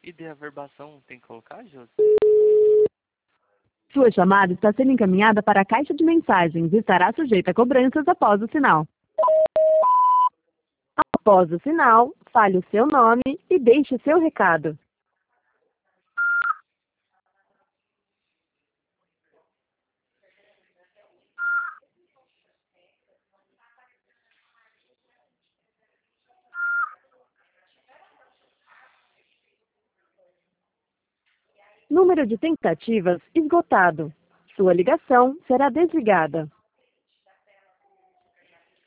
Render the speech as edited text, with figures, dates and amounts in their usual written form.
E de averbação tem que colocar, Josi? Sua chamada está sendo encaminhada para a caixa de mensagens e estará sujeita a cobranças após o sinal. Após o sinal, fale o seu nome e deixe o seu recado. Número de tentativas esgotado. Sua ligação será desligada.